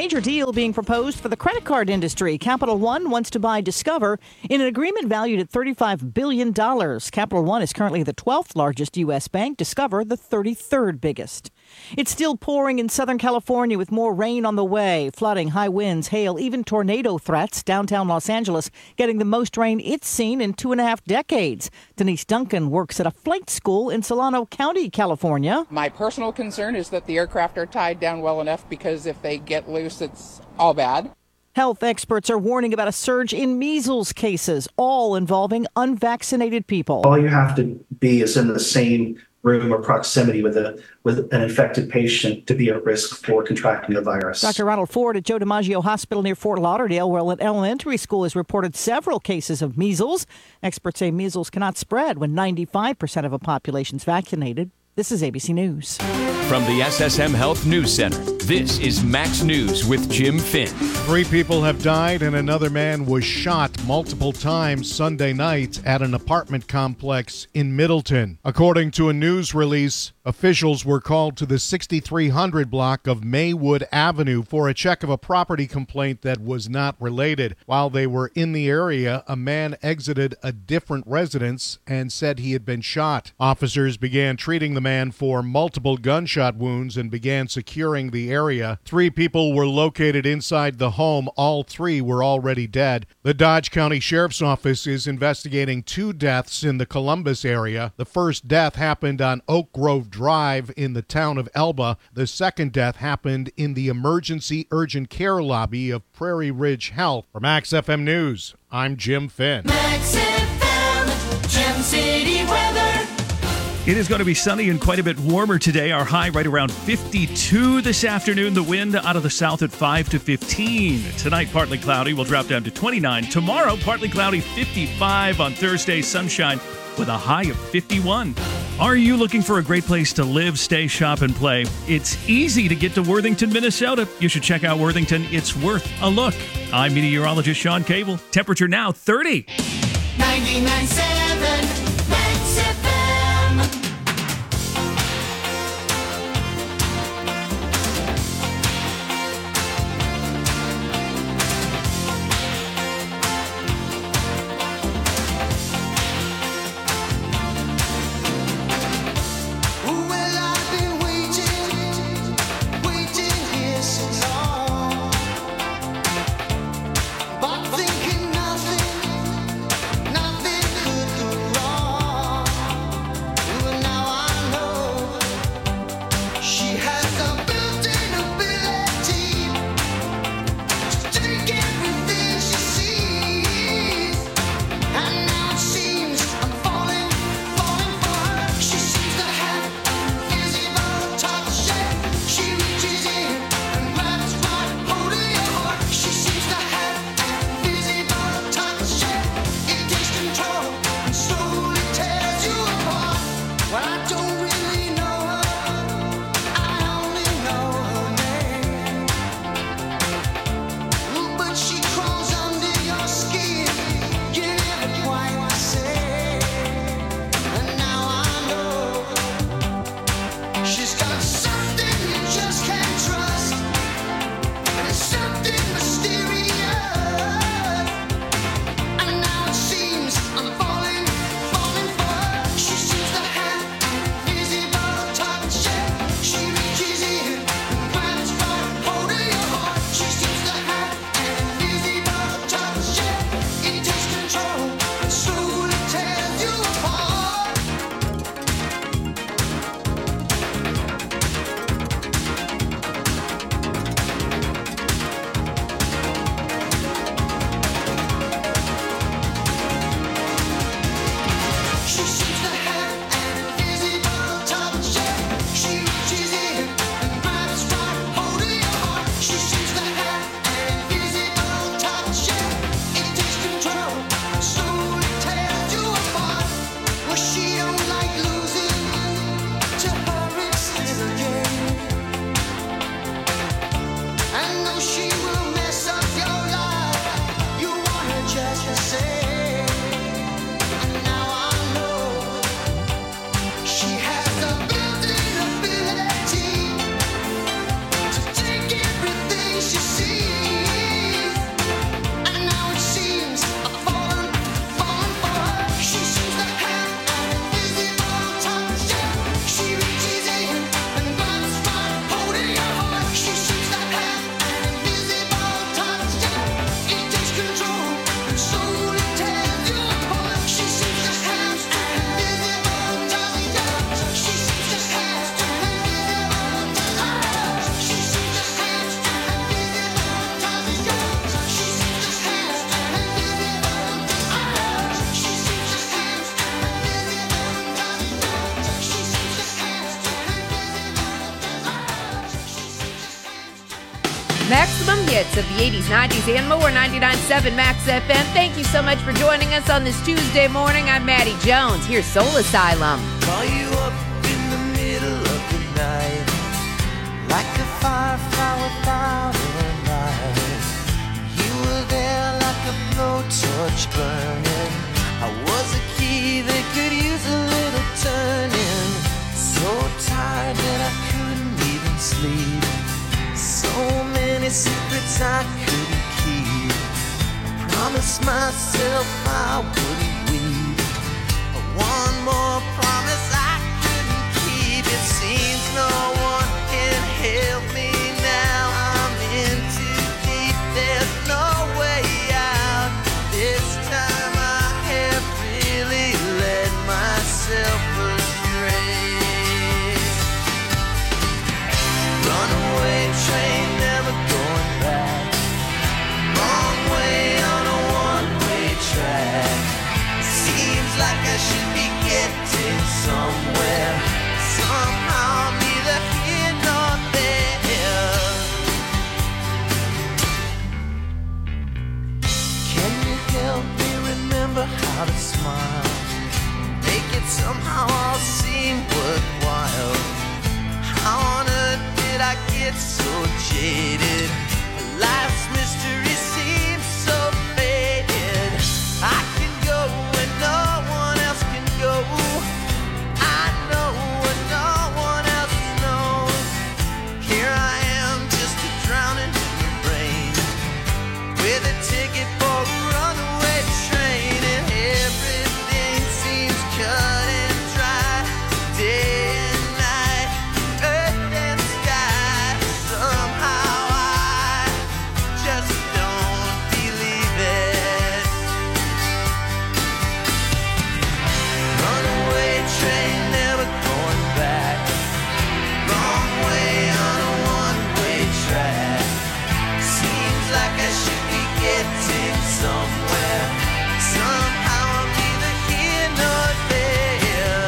major deal being proposed for the credit card industry. Capital One wants to buy Discover in an agreement valued at $35 billion. Capital One is currently the 12th largest U.S. bank, Discover the 33rd biggest. It's still pouring in Southern California with more rain on the way. Flooding, high winds, hail, even tornado threats. Downtown Los Angeles getting the most rain it's seen in 2.5 decades. Denise Duncan works at a flight school in Solano County, California. My personal concern is that the aircraft are tied down well enough, because if they get loose, it's all bad. Health experts are warning about a surge in measles cases, all involving unvaccinated people. All you have to be is in the same room or proximity with an infected patient to be at risk for contracting the virus. Dr. Ronald Ford at Joe DiMaggio Hospital near Fort Lauderdale, where an elementary school has reported several cases of measles. Experts say measles cannot spread when 95% of a population is vaccinated. This is ABC News. From the SSM Health News Center, this is Max News with Jim Finn. 3 people have died and another man was shot multiple times Sunday night at an apartment complex in Middleton. According to a news release, officials were called to the 6300 block of Maywood Avenue for a check of a property complaint that was not related. While they were in the area, a man exited a different residence and said he had been shot. Officers began treating the man for multiple gunshot wounds and began securing the area. 3 people were located inside the home. All 3 were already dead. The Dodge County Sheriff's Office is investigating 2 deaths in the Columbus area. The first death happened on Oak Grove Drive in the town of Elba. The second death happened in the emergency urgent care lobby of Prairie Ridge Health. For Max FM News, I'm Jim Finn. Max FM, Gem City weather. It is going to be sunny and quite a bit warmer today. Our high right around 52 this afternoon. The wind out of the south at 5 to 15. Tonight, partly cloudy. We'll drop down to 29. Tomorrow, partly cloudy, 55. On Thursday, sunshine with a high of 51. Are you looking for a great place to live, stay, shop, and play? It's easy to get to Worthington, Minnesota. You should check out Worthington. It's worth a look. I'm meteorologist Sean Cable. Temperature now 30. 99.7 Max FM. She maximum hits of the 80s, 90s, and more. 99.7 Max FM. Thank you so much for joining us on this Tuesday morning. I'm Maddie Jones. Here's Soul Asylum. Call you up in the middle of the night, like a firefly without a light. You were there like a blowtorch burning. I was a key that could use a little turning. So tired that I couldn't even sleep. So many secrets I couldn't keep. I promised myself I wouldn't weep. But one more promise I couldn't keep. It seems no one can help me now. I'm in too deep, there's no way out. This time I have really led myself astray. Runaway train, never going back. Wrong way on a one-way track. Seems like I should be getting somewhere. Somehow neither here nor there. Can you help me remember how to smile? Make it somehow all seem worthwhile. How on earth did I get so jaded? Life's mystery seems so faded. I can go where no one else can go. I know what no one else knows. Here I am, just a drowning human brain, with a ticket for a runaway train, and everything seems cut and dry. Day and night, earth and sky. Somehow I just don't believe it. Runaway train, never going back. Wrong way on a one-way track. Seems like I should be getting somewhere. Somehow I'm neither here nor there.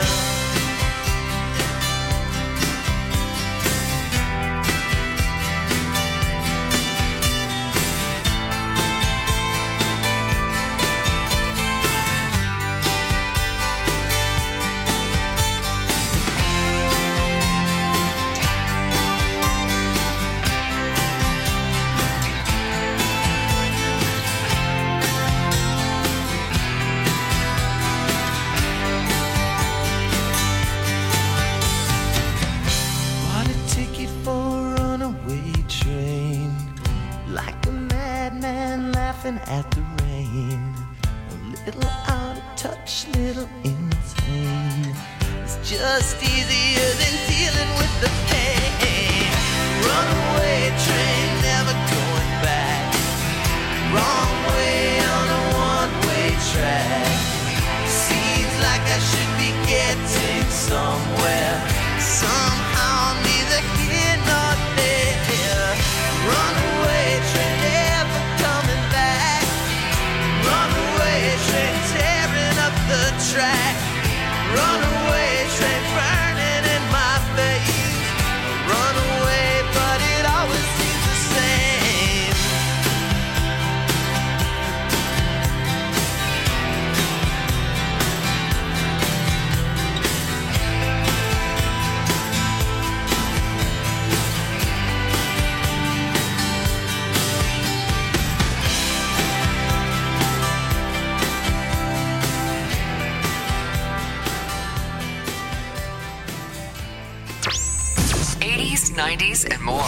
Bought a ticket for a runaway train, like a madman laughing at the rain. A little out of touch, little insane. It's just easier than dealing with the pain. Runaway train, never going back. Wrong way on a one-way track. Seems like I should be getting somewhere. Somehow neither here nor there. Runaway train, never coming back. Runaway train, tearing up the track. Runaway train, burning in my face. Runaway, but it always seems the same. '80s, '90s, and more.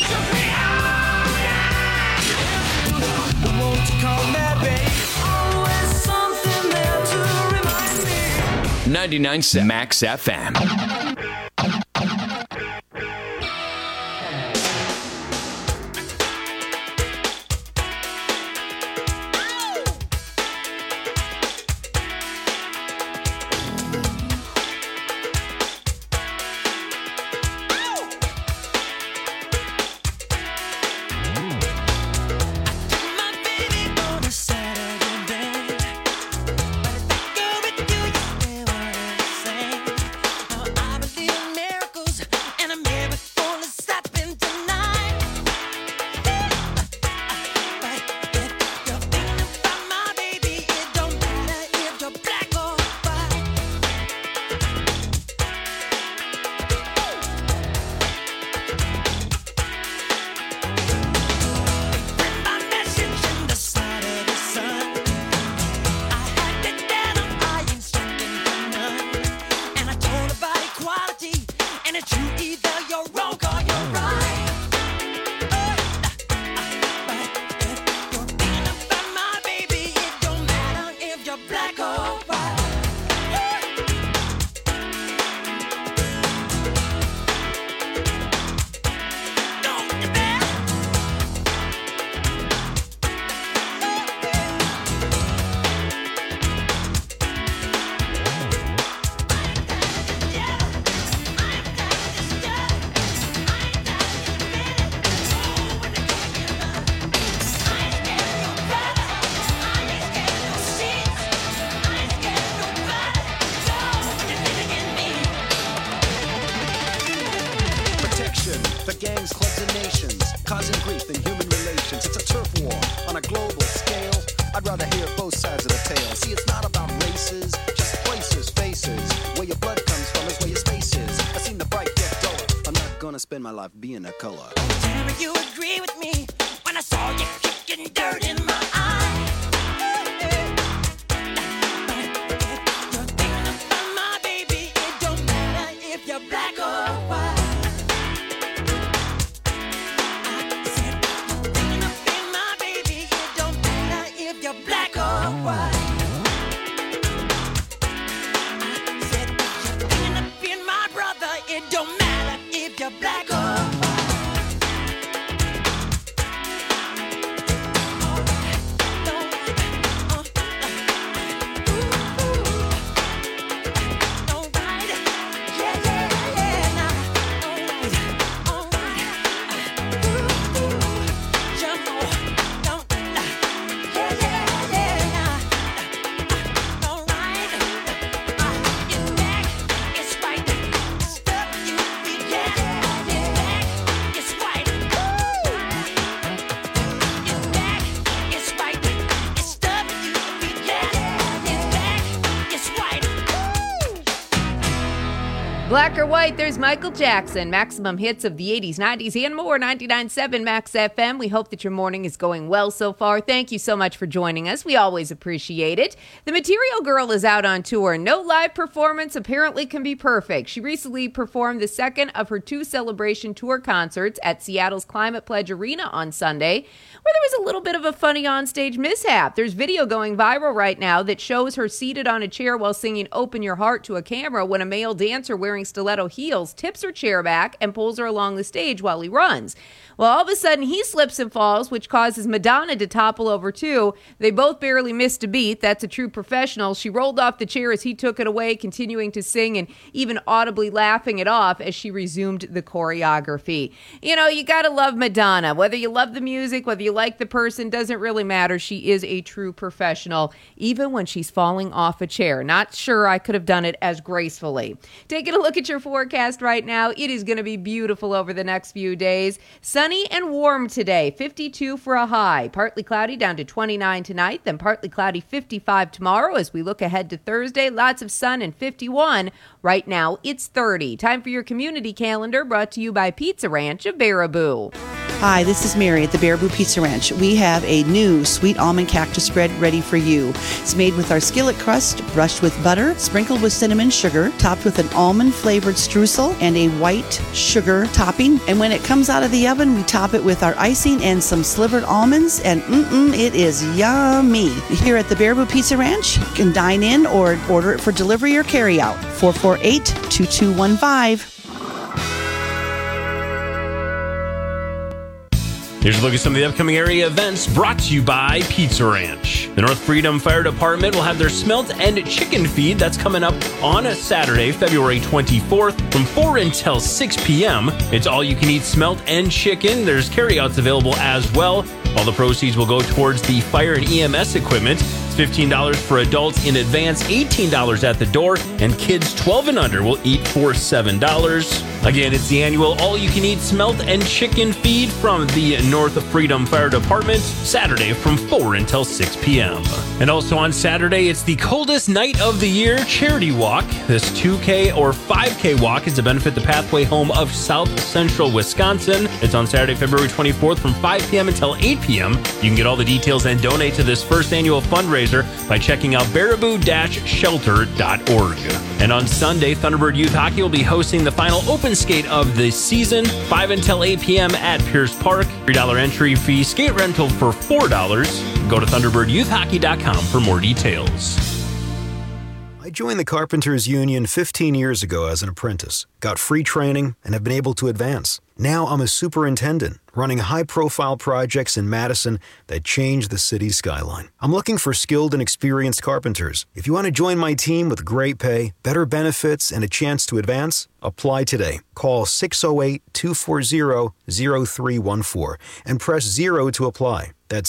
Won't you call me, babe? Always something there to remind me. 99.7 Max FM. My baby on a Saturday night. But if I go with you, you stay what I'm saying. I'd rather hear both sides of the tale. See, it's not about races, just places, faces. Where your blood comes from is where your space is. I seen the bright get duller. I'm not gonna spend my life being a color. Tell me you agree with me when I saw you kicking dirt in my eye. You're thinking about my baby. It don't matter if you're black or white. I said you're thinking about my baby. It don't matter if you're black or white. I said you're thinking about my brother. It don't matter if you're black or white. Black or white, there's Michael Jackson. Maximum hits of the 80s, 90s, and more. 99.7 Max FM. We hope that your morning is going well so far. Thank you so much for joining us. We always appreciate it. The Material Girl is out on tour. No live performance apparently can be perfect. She recently performed the second of her 2 celebration tour concerts at Seattle's Climate Pledge Arena on Sunday, where there was a little bit of a funny onstage mishap. There's video going viral right now that shows her seated on a chair while singing Open Your Heart to a camera when a male dancer wearing stiletto heels tips her chair back and pulls her along the stage while he runs. Well, all of a sudden, he slips and falls, which causes Madonna to topple over too. They both barely missed a beat. That's a true professional. She rolled off the chair as he took it away, continuing to sing and even audibly laughing it off as she resumed the choreography. You know, you gotta love Madonna. Whether you love the music, whether you like the person, doesn't really matter. She is a true professional, even when she's falling off a chair. Not sure I could have done it as gracefully. Taking a look at your forecast right now, it is going to be beautiful over the next few days. Sunny and warm today, 52 for a high. Partly cloudy down to 29 tonight, then partly cloudy 55 tomorrow. As we look ahead to Thursday, lots of sun and 51. Right now, it's 30. Time for your community calendar, brought to you by Pizza Ranch of Baraboo. Hi, this is Mary at the Baraboo Pizza Ranch. We have a new sweet almond cactus spread ready for you. It's made with our skillet crust, brushed with butter, sprinkled with cinnamon sugar, topped with an almond-flavored streusel and a white sugar topping. And when it comes out of the oven, we top it with our icing and some slivered almonds, and it is yummy. Here at the Baraboo Pizza Ranch, you can dine in or order it for delivery or carry out. 448-2215. Here's a look at some of the upcoming area events brought to you by Pizza Ranch. The North Freedom Fire Department will have their Smelt and Chicken Feed. That's coming up on a Saturday, February 24th from 4 until 6 p.m. It's all you can eat smelt and chicken. There's carryouts available as well. All the proceeds will go towards the fire and EMS equipment. It's $15 for adults in advance, $18 at the door, and kids 12 and under will eat for $7. Again, it's the annual all-you-can-eat smelt and chicken feed from the North Freedom Fire Department, Saturday from 4 until 6 p.m. And also on Saturday, it's the coldest night of the year charity walk. This 2K or 5K walk is to benefit the Pathway Home of South Central Wisconsin. It's on Saturday, February 24th from 5 p.m. until 8 p.m. You can get all the details and donate to this first annual fundraiser by checking out baraboo-shelter.org. And on Sunday, Thunderbird Youth Hockey will be hosting the final open skate of the season, 5 until 8 p.m. at Pierce Park. $3 entry fee, skate rental for $4. Go to thunderbirdyouthhockey.com for more details. I joined the Carpenters Union 15 years ago as an apprentice, got free training, and have been able to advance. Now I'm a superintendent, running high-profile projects in Madison that change the city's skyline. I'm looking for skilled and experienced carpenters. If you want to join my team with great pay, better benefits, and a chance to advance, apply today. Call 608-240-0314 and press 0 to apply. That's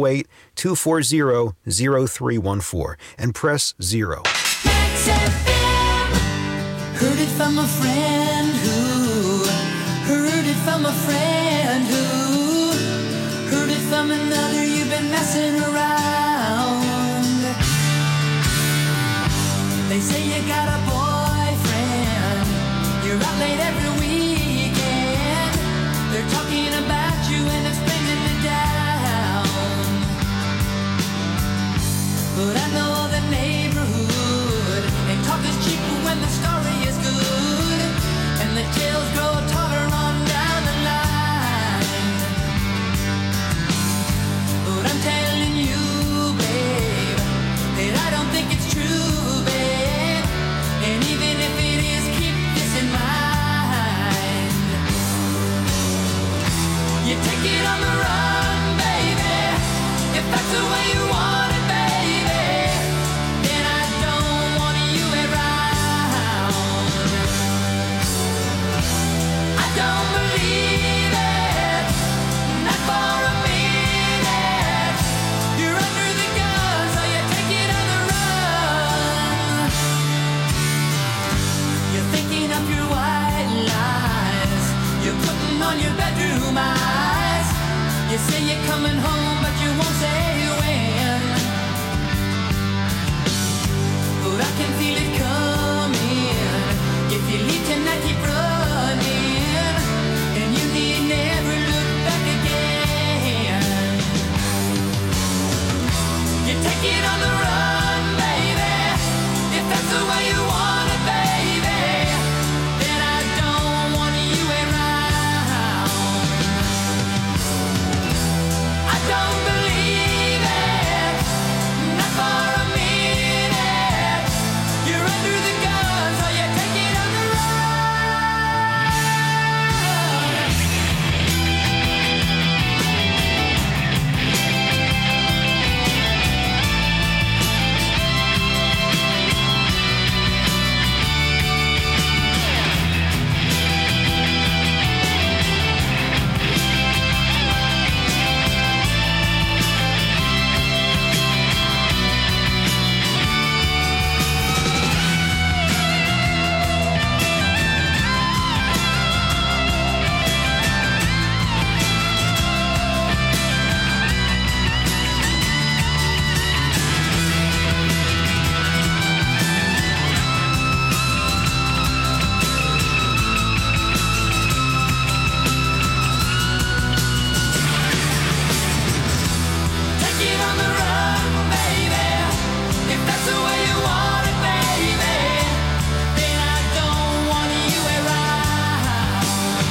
608-240-0314 and press 0. Max FM. Heard it from a friend who heard it from a friend who heard it from another. You've been messing around. They say you got a boyfriend, you're out late every weekend. They're talking about you and it's bringing me down. But I know the neighborhood, and talk is cheap when the story is good, and the tales grow taller on down the line. But I'm telling you, babe, that I don't think it's true, babe. And even if it is, keep this in mind. You take it on the run, baby, if that's the way you want it, baby. Then I don't want you around. I don't believe it, not for a minute. You're under the gun, so you take it on the run. You're thinking of your white lies, you're putting on your bedroom eyes. You say you're coming home, but you won't say when. But I can feel it coming. If you leave tonight, keep running, and you need never look back again. You take it on the run, baby, if that's the way you want it, baby. Then I don't want you around. I don't believe it, not for a minute. You're under the gun, so you take it on the run. Take it on the run, baby, if that's the way you want it, baby. Then I don't want you around.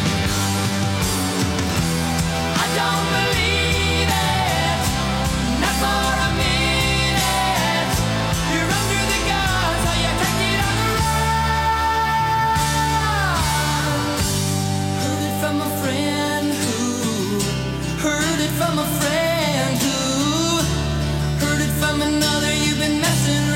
I don't believe it, not for a minute. You're under the gun, so you take it on the run. Heard it from a friend who heard it from a friend who heard it from another. You've been messing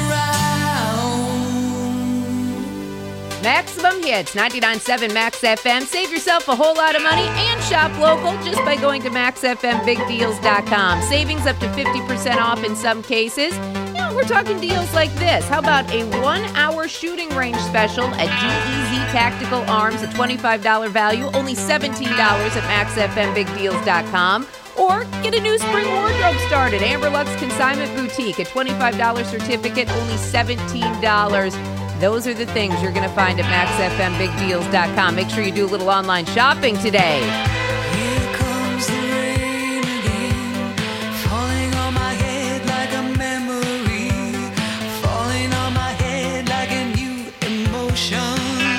around. Maximum Hits, 99.7 Max FM. Save yourself a whole lot of money and shop local just by going to maxfmbigdeals.com. Savings up to 50% off in some cases. You know, we're talking deals like this. How about a 1-hour shooting range special at DEZ Tactical Arms, a $25 value, only $17 at maxfmbigdeals.com. Or get a new spring wardrobe started. Amber Lux Consignment Boutique, a $25 certificate, only $17. Those are the things you're going to find at maxfmbigdeals.com. Make sure you do a little online shopping today. Here comes the rain again, falling on my head like a memory, falling on my head like a new emotion.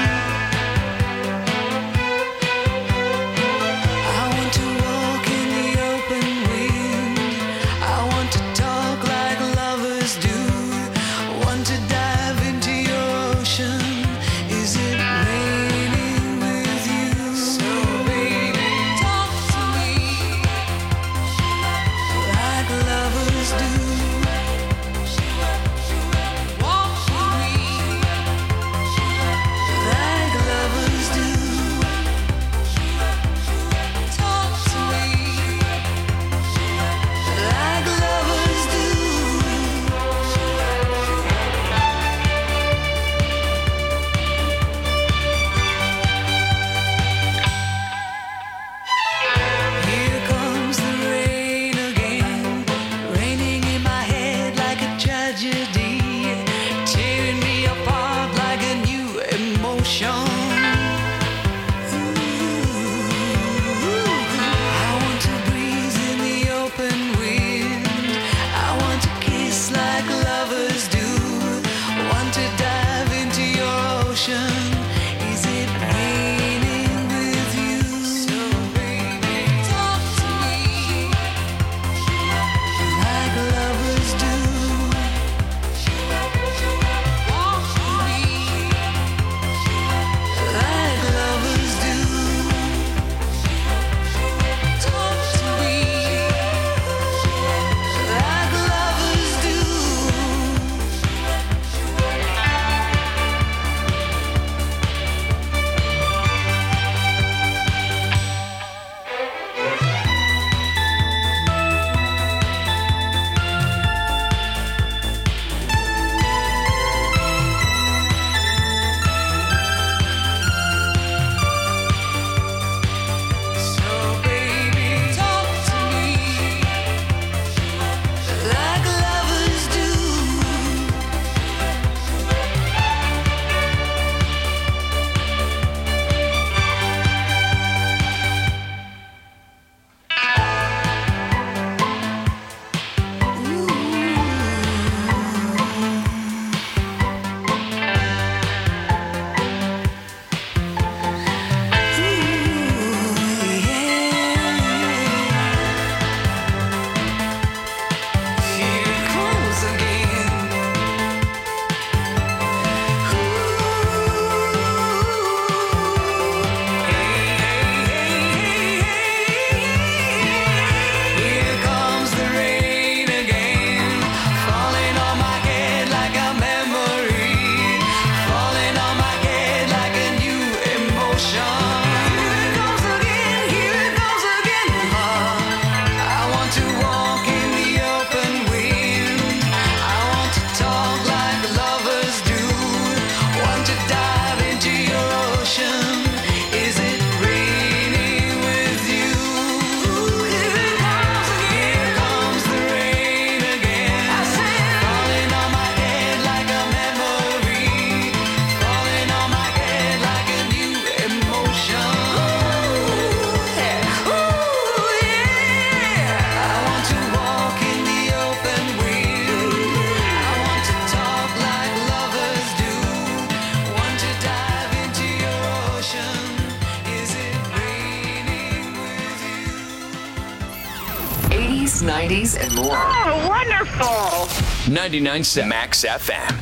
I want to walk in the open wind, I want to talk like lovers do, want to dive into your ocean. Is it raining with you? So baby, 90s, and more. Oh, wonderful. 99.7 Max FM.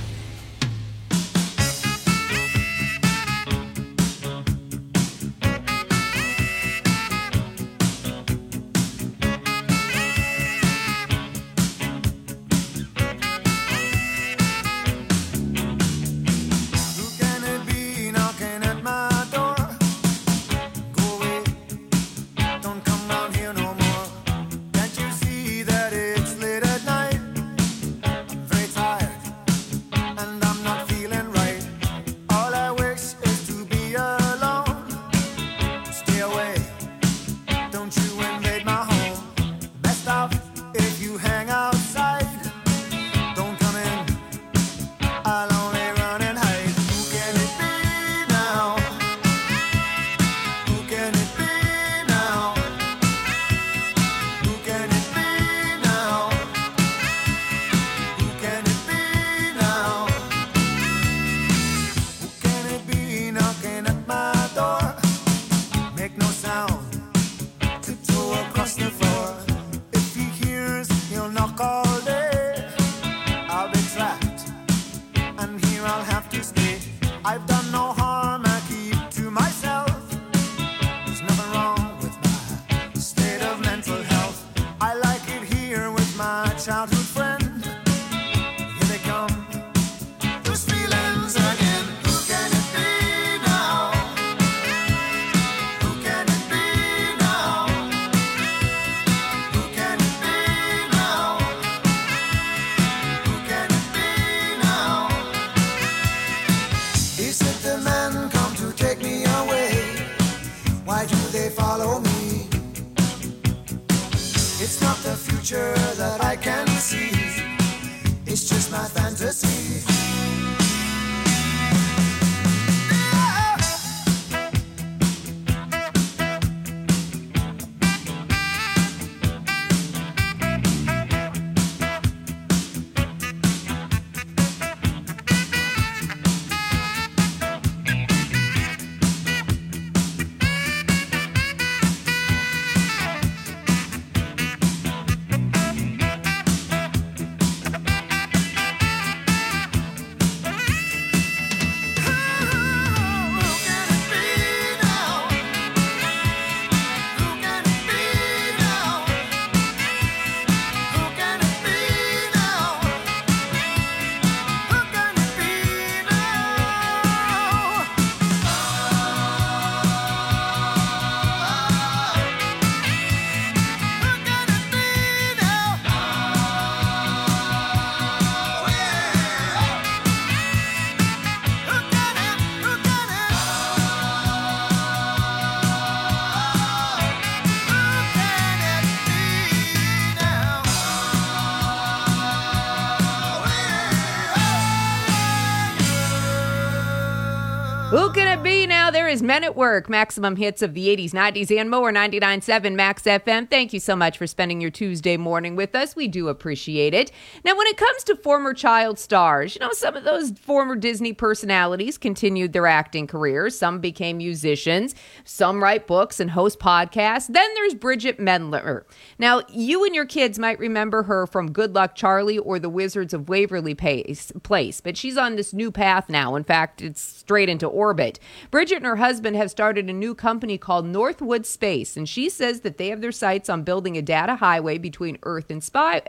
Who can it be now? There is Men at Work, maximum hits of the 80s, 90s, and more. 99.7 Max FM. Thank you so much for spending your Tuesday morning with us. We do appreciate it. Now, when it comes to former child stars, you know, some of those former Disney personalities continued their acting careers. Some became musicians. Some write books and host podcasts. Then there's Bridget Mendler. Now, you and your kids might remember her from Good Luck Charlie or The Wizards of Waverly Place, but she's on this new path now. In fact, it's straight into orbit. Bridget and her husband have started a new company called Northwood Space, and she says that they have their sights on building a data highway between Earth and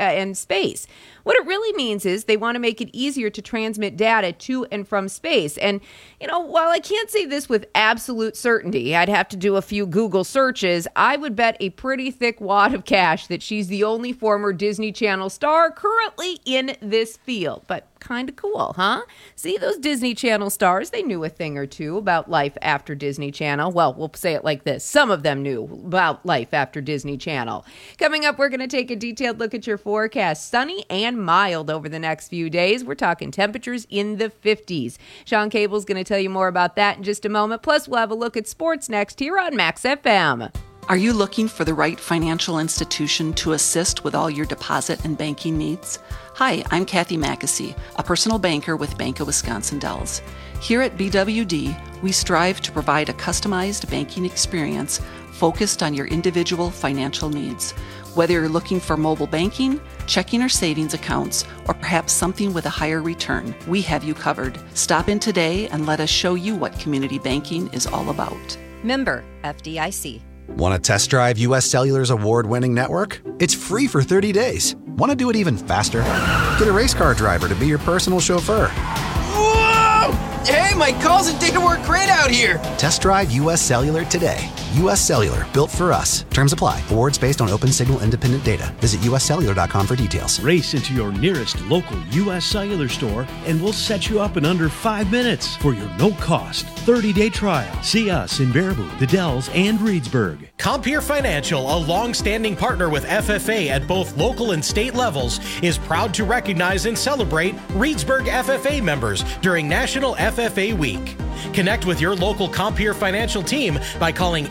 space. What it really means is they want to make it easier to transmit data to and from space. And, you know, while I can't say this with absolute certainty, I'd have to do a few Google searches, I would bet a pretty thick wad of cash that she's the only former Disney Channel star currently in this field. But kind of cool, huh? See, those Disney Channel stars, they knew a thing or two about life after Disney Channel. Well, we'll say it like this. Some of them knew about life after Disney Channel. Coming up, we're going to take a detailed look at your forecast. Sunny and mild over the next few days. We're talking temperatures in the 50s. Sean Cable's going to tell you more about that in just a moment. Plus, we'll have a look at sports next here on Max FM. Are you looking for the right financial institution to assist with all your deposit and banking needs? Hi, I'm Kathy Mackesy, a personal banker with Bank of Wisconsin Dells. Here at BWD, we strive to provide a customized banking experience focused on your individual financial needs. Whether you're looking for mobile banking, checking or savings accounts, or perhaps something with a higher return, we have you covered. Stop in today and let us show you what community banking is all about. Member FDIC. Want to test drive US Cellular's award-winning network? It's free for 30 days. Want to do it even faster? Get a race car driver to be your personal chauffeur. Whoa! Hey, my calls and data work great out here. Test drive US Cellular today. US Cellular, built for us. Terms apply. Awards based on open signal independent data. Visit uscellular.com for details. Race into your nearest local US Cellular store and we'll set you up in under 5 minutes for your no-cost 30-day trial. See us in Baraboo, The Dells, and Reedsburg. Compeer Financial, a long-standing partner with FFA at both local and state levels, is proud to recognize and celebrate Reedsburg FFA members during National FFA Week. Connect with your local Compeer Financial team by calling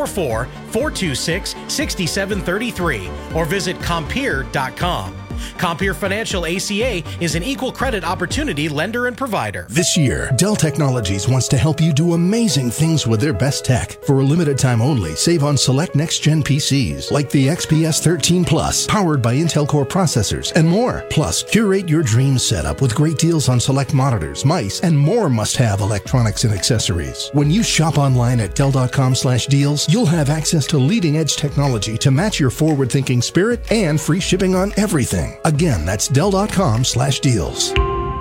844-426-6733 or visit Compeer.com. Compeer Financial ACA is an equal credit opportunity lender and provider. This year, Dell Technologies wants to help you do amazing things with their best tech. For a limited time only, save on select next-gen PCs like the XPS 13 Plus, powered by Intel Core processors, and more. Plus, curate your dream setup with great deals on select monitors, mice, and more must-have electronics and accessories. When you shop online at Dell.com/deals, you'll have access to leading-edge technology to match your forward-thinking spirit and free shipping on everything. Again, that's Dell.com/deals.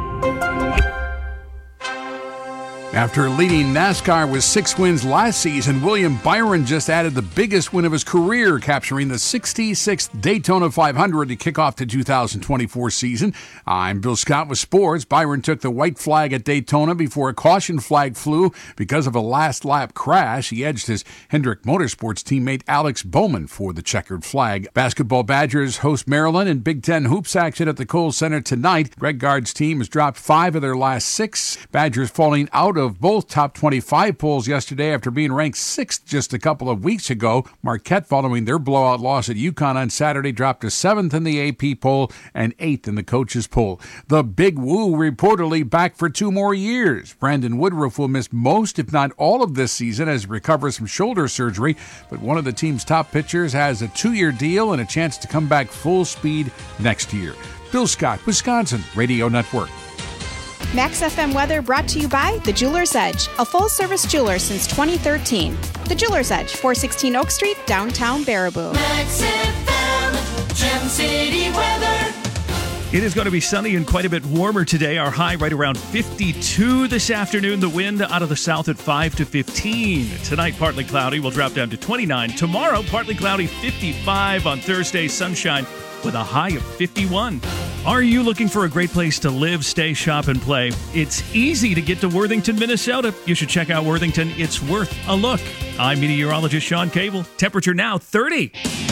After leading NASCAR with 6 wins last season, William Byron just added the biggest win of his career, capturing the 66th Daytona 500 to kick off the 2024 season. I'm Bill Scott with sports. Byron took the white flag at Daytona before a caution flag flew because of a last-lap crash. He edged his Hendrick Motorsports teammate Alex Bowman for the checkered flag. Basketball Badgers host Maryland in Big Ten hoops action at the Kohl Center tonight. Greg Gard's team has dropped 5 of their last 6. Badgers falling out of both top 25 polls yesterday after being ranked 6th just a couple of weeks ago. Marquette, following their blowout loss at UConn on Saturday, dropped to 7th in the AP poll and 8th in the coaches poll. The Big Woo reportedly back for 2 more years. Brandon Woodruff will miss most, if not all, of this season as he recovers from shoulder surgery, but one of the team's top pitchers has a 2-year deal and a chance to come back full speed next year. Bill Scott, Wisconsin Radio Network. Max FM weather brought to you by The Jeweler's Edge, a full-service jeweler since 2013. The Jeweler's Edge, 416 Oak Street, downtown Baraboo. Max FM, Gem City weather. It is going to be sunny and quite a bit warmer today. Our high right around 52 this afternoon. The wind out of the south at 5 to 15. Tonight, partly cloudy. We'll drop down to 29. Tomorrow, partly cloudy, 55. On Thursday, sunshine with a high of 51. Are you looking for a great place to live, stay, shop, and play? It's easy to get to Worthington, Minnesota. You should check out Worthington. It's worth a look. I'm meteorologist Sean Cable. Temperature now 30.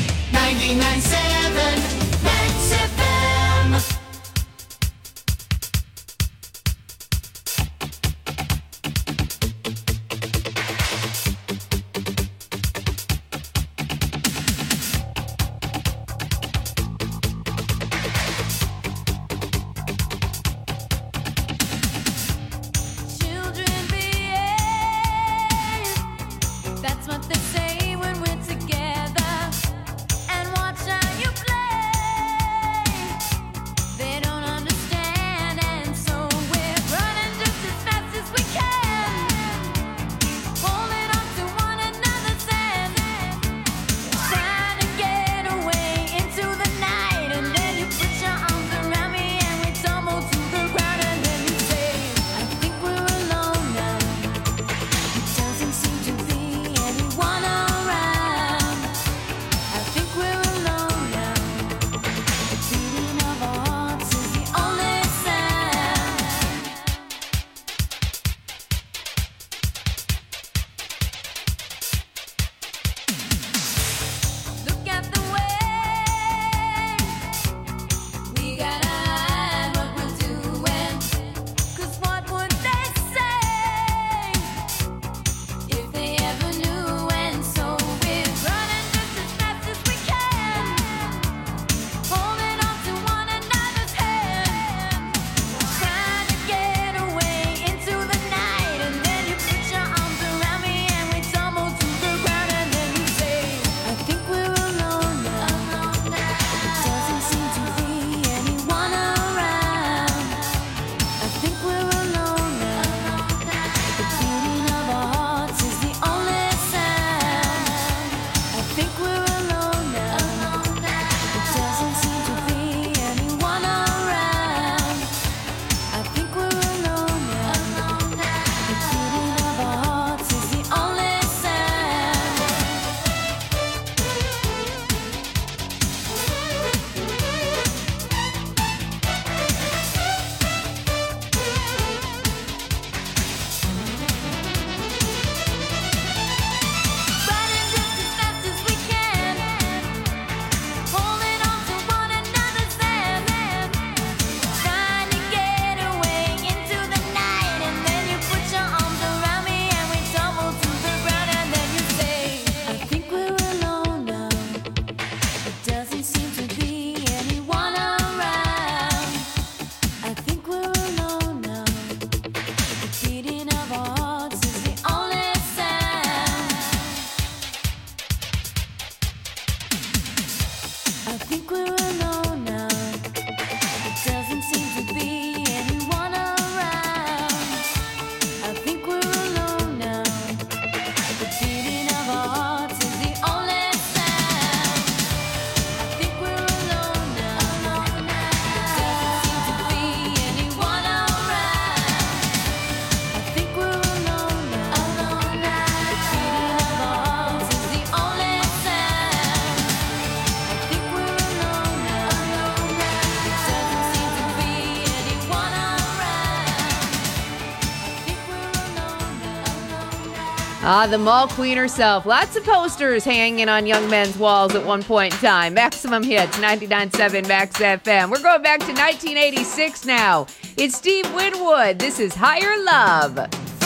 99.7 Max FM. That's what they say when we're together. And watch how you The mall queen herself. Lots of posters hanging on young men's walls at one point in time. Maximum Hits, 99.7 Max FM. We're going back to 1986 now. It's Steve Winwood. This is Higher Love.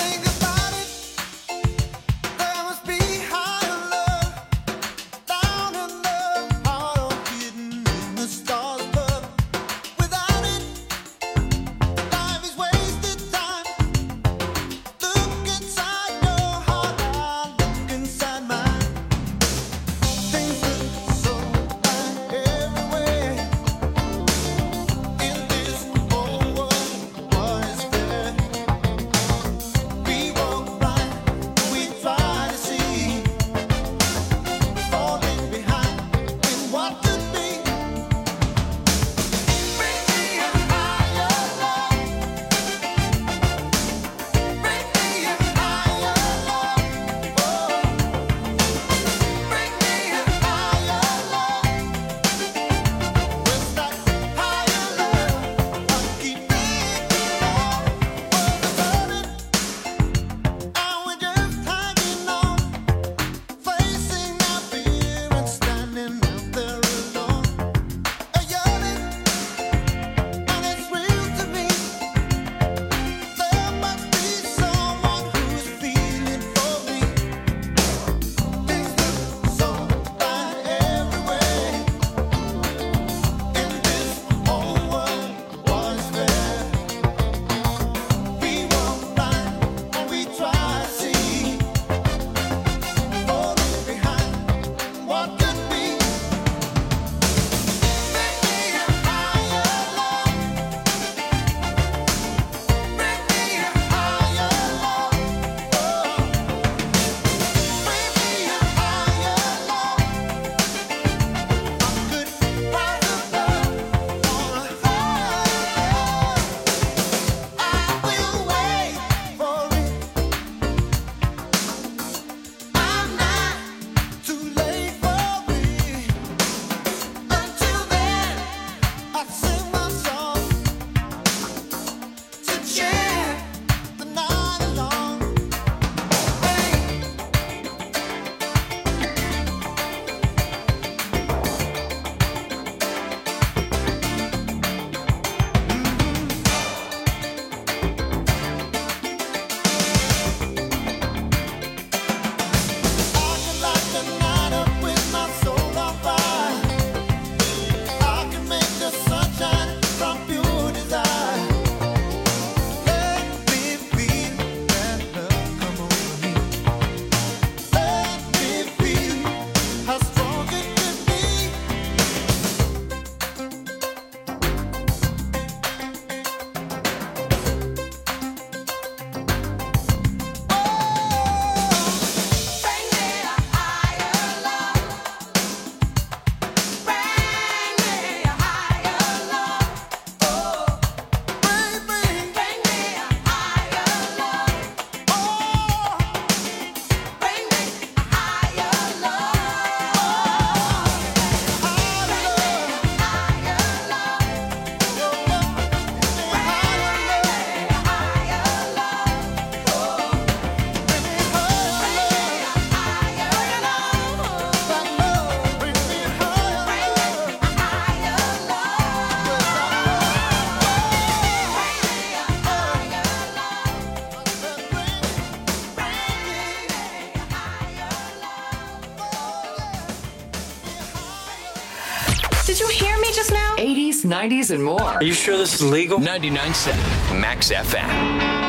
Did you hear me just now? 80s, 90s, and more. Are you sure this is legal? 99.7 Max FM.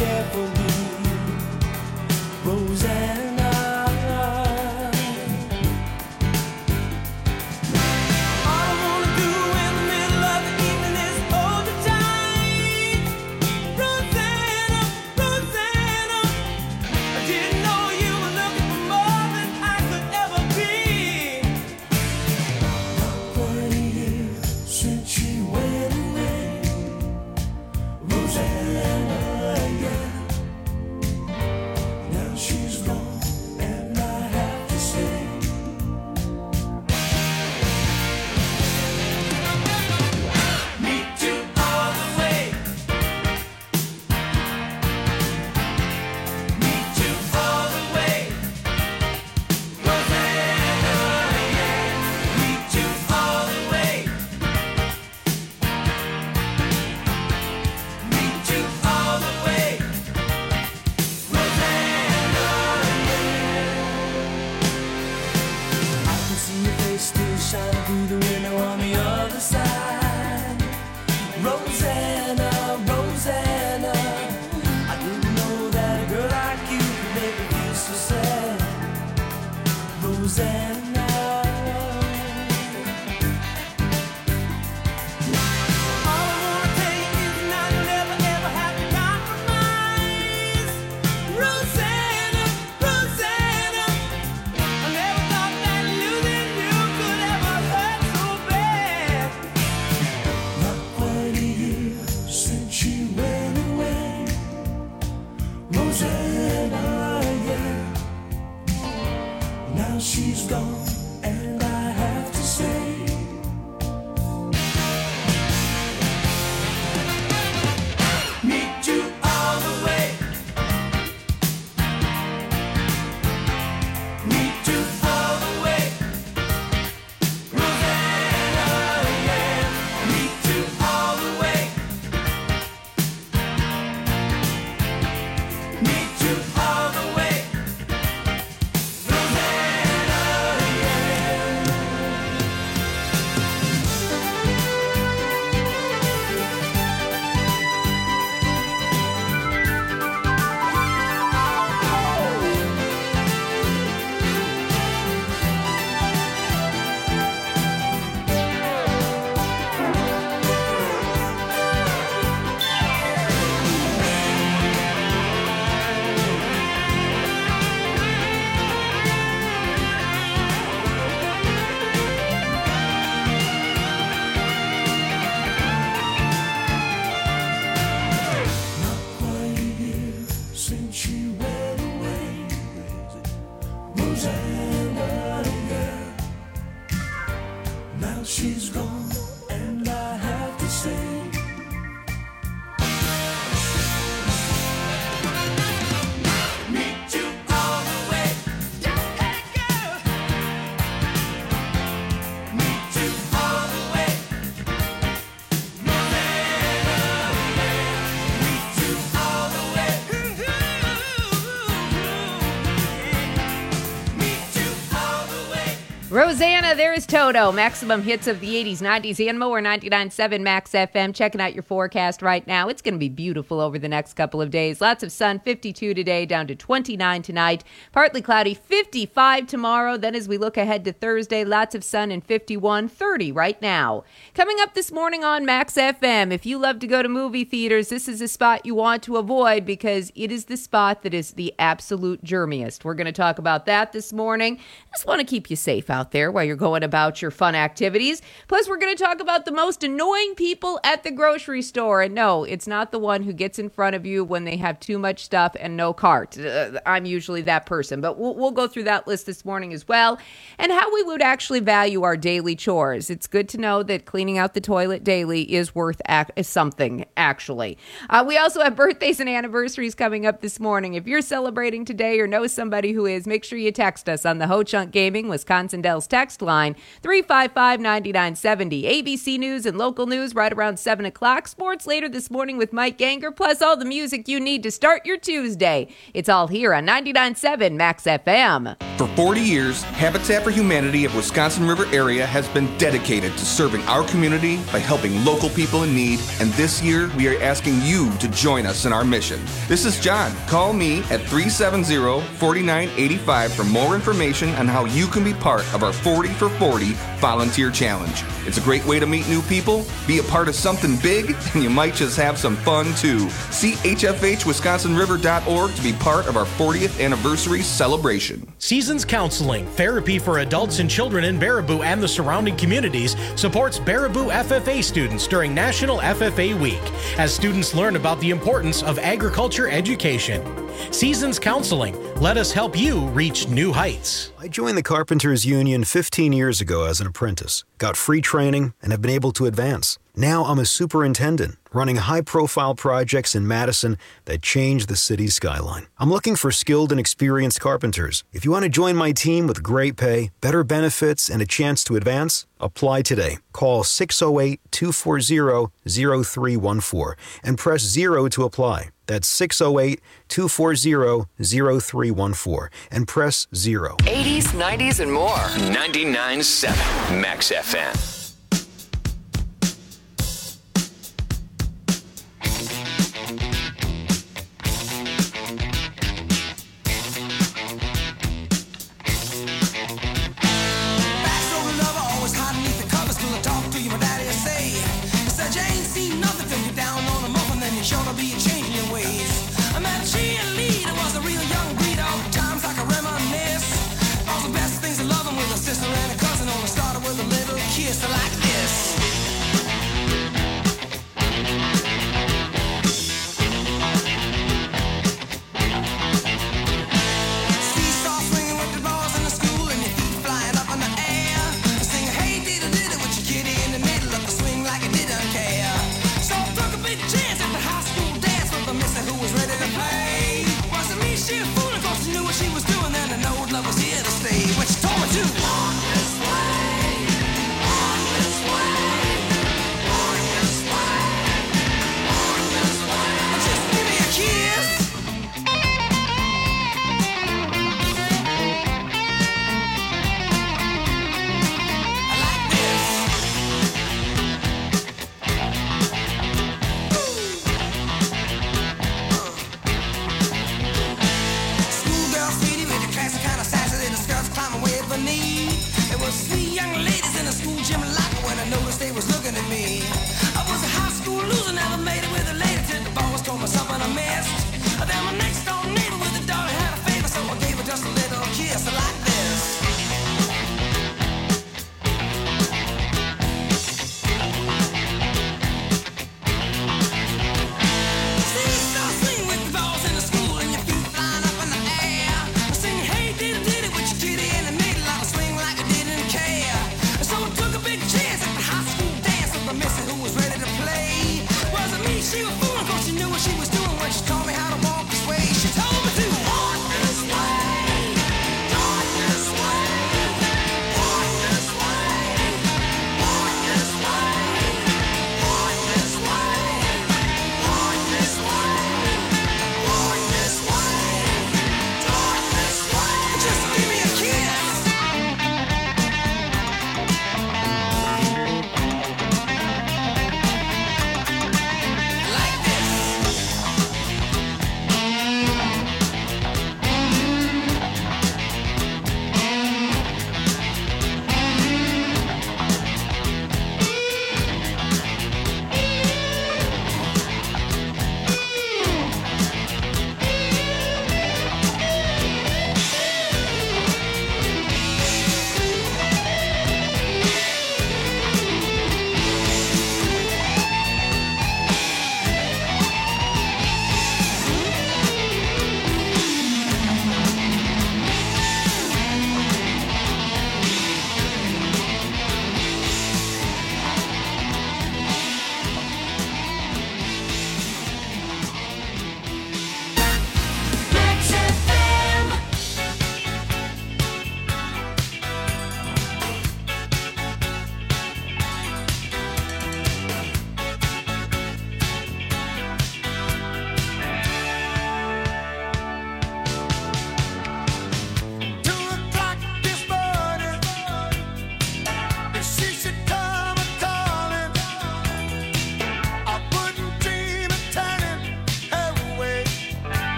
carefully, Rosanna. All I wanna do in the middle of the evening is hold you tight, Rosanna, Rosanna. I didn't know you were looking for more than I could ever be. Not quite a year since she went away, Rosanna, yeah. Now she's gone and I have to stay. Meet you all the way. Meet you all the way. Rosanna, yeah. Meet you all the way. Meet you all the way. Rosanna, yeah. I can see your face still shining through the window on the other side. Rosanna, Rosanna. I didn't know that a girl like you could make me feel so sad. Rosanna. All I wanna tell you is now you'll never ever have to compromise. Rosanna, Rosanna. I never thought that losing you could ever hurt so bad. Not quite a year since she went away, Rosanna, yeah. Now she's gone and I have to say, meet you all the way. Meet you all the way. Rosanna, yeah. Meet you all the way. Meet you all the way. Rosanna, not quite a year since she went away, Rosanna, yeah. Now she's gone and I have to say, meet you all the way. Hey girl, meet you all the way. Rosanna, yeah. Meet you all the way. Meet you all the way. Rosanna, there is Toto. Maximum hits of the 80s, 90s, and more. 99.7 Max FM. Checking out your forecast right now. It's going to be beautiful over the next couple of days. Lots of sun, 52 today, down to 29 tonight. Partly cloudy, 55 tomorrow. Then as we look ahead to Thursday, lots of sun and 51, 30 right now. Coming up this morning on Max FM, if you love to go to movie theaters, this is a spot you want to avoid because it is the spot that is the absolute germiest. We're going to talk about that this morning. Just want to keep you safe out there while you're going about your fun activities. Plus, we're going to talk about the most annoying people at the grocery store. And no, it's not the one who gets in front of you when they have too much stuff and no cart. I'm usually that person, but we'll go through that list this morning as well. And how we would actually value our daily chores. It's good to know that cleaning out the toilet daily is worth something, actually. We also have birthdays and anniversaries coming up this morning. If you're celebrating today or know somebody who is, make sure you text us on the Ho Chunk Gaming Wisconsin Dell's text line, 355-9970. ABC News and local news right around 7 o'clock. Sports later this morning with Mike Ganger, plus all the music you need to start your Tuesday. It's all here on 99.7 Max FM. For 40 years, Habitat for Humanity of Wisconsin River area has been dedicated to serving our community by helping local people in need, and this year we are asking you to join us in our mission. This is John. Call me at 370-4985 for more information on how you can be part of our 40 for 40 volunteer challenge. It's a great way to meet new people, be a part of something big, and you might just have some fun too. See hfhwisconsinriver.org to be part of our 40th anniversary celebration. Seasons Counseling, therapy for adults and children in Baraboo and the surrounding communities, supports Baraboo FFA students during National FFA Week as students learn about the importance of agriculture education. Seasons Counseling, let us help you reach new heights. I joined the Carpenters Union 15 years ago as an apprentice, got free training, and have been able to advance. Now I'm a superintendent, running high-profile projects in Madison that change the city's skyline. I'm looking for skilled and experienced carpenters. If you want to join my team with great pay, better benefits, and a chance to advance, apply today. Call 608-240-0314 and press 0 to apply. That's 608-240-0314 and press 0. 80s, 90s, and more. 99.7 Max FM. Kiss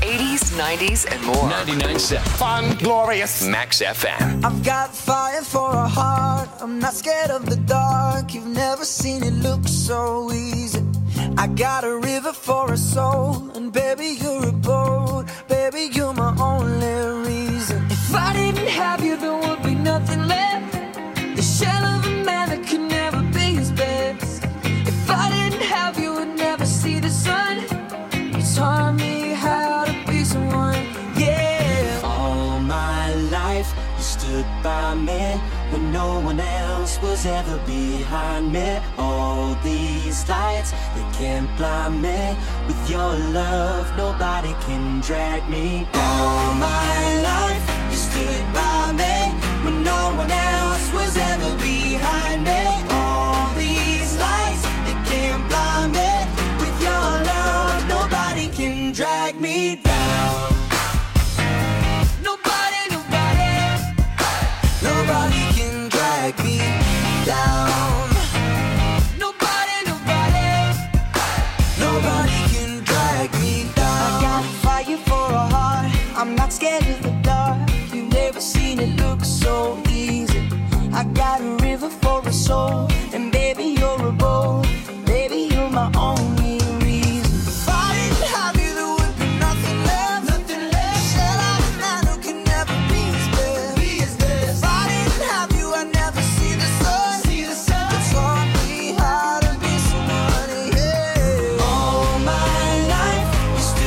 80s, 90s, and more. 99.7 Fun, glorious Max FM. I've got fire for a heart. I'm not scared of the dark. You've never seen it look so easy. I got a river for a soul, and baby, you're a boat. Baby, you're my only reason. If I didn't have you, there would be nothing left. The shell of a man that could never be his best. If I didn't have you, would never see the sun. You taught me how to be someone, yeah. All my life, you stood by me when no one else was ever behind me. All these lights, they can't blind me. With your love, nobody can drag me. All my life, you stood by me when no one else was ever behind me.